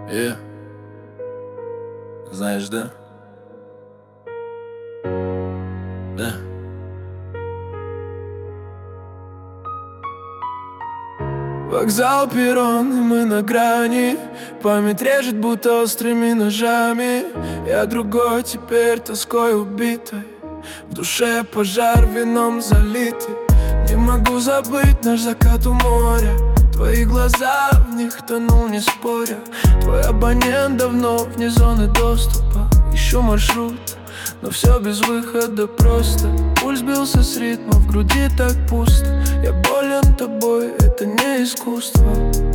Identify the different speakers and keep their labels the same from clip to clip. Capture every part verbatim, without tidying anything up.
Speaker 1: Yeah. Знаешь, да? Да. Вокзал, перрон, и мы на грани. Память режет, будто острыми ножами. Я другой теперь, тоской убитой. В душе пожар, вином залитый. Не могу забыть наш закат у моря. Твои глаза, в них тонул, не споря. Твой абонент давно вне зоны доступа. Ищу маршрут, но все без выхода просто. Пульс бился с ритма, в груди так пусто. Я болен тобой, это не искусство.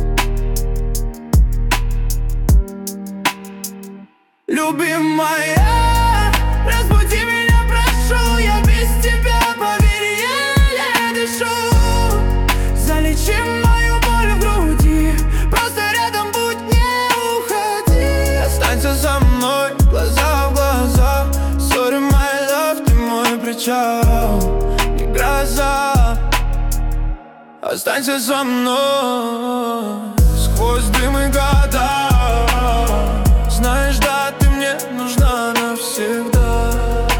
Speaker 1: Любимая, разбуди меня, прошу. Я без тебя, поверь, я не дышу. Залечи мою боль в груди. Просто рядом будь, не уходи. Останься со мной, глаза в глаза. Sorry, my love, ты мой причал, не гроза. Останься со мной сквозь дым и года. Знаешь, да, ты мне нужна навсегда.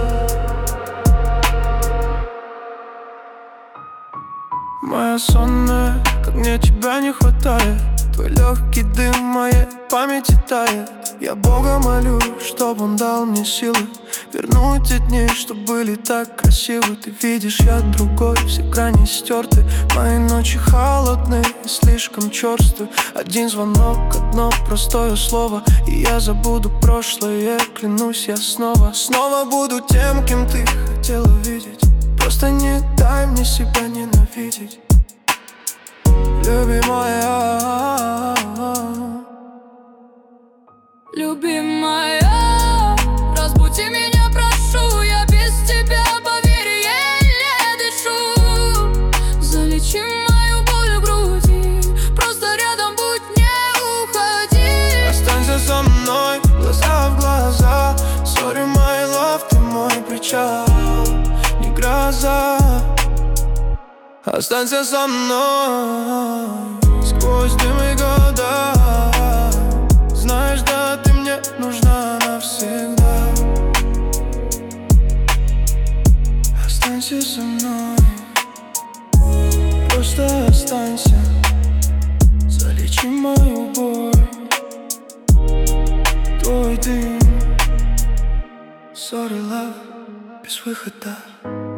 Speaker 1: Моя сонная, как мне тебя не хватает. Твой легкий дым в моей памяти тает. Я Бога молю, чтоб он дал мне силы вернуть те дни, что были так красивы. Ты видишь, я другой, все грани стерты. Мои ночи холодны и слишком черствы. Один звонок, одно простое слово, и я забуду прошлое, клянусь, я снова Снова буду тем, кем ты хотела видеть. Просто не дай мне себя ненавидеть. Любимая,
Speaker 2: любимая, разбуди меня, прошу. Я без тебя, поверь, еле дышу. Залечи мою боль в груди. Просто рядом будь, не уходи.
Speaker 1: останься со мной, глаза в глаза. Sorry, my love, ты мой причал, не гроза. Останься со мной сквозь дым и года. Знаешь, да, ты мне нужна навсегда. Останься со мной, просто останься. Залечи мою боль, твой дым. Sorry, love, без выхода.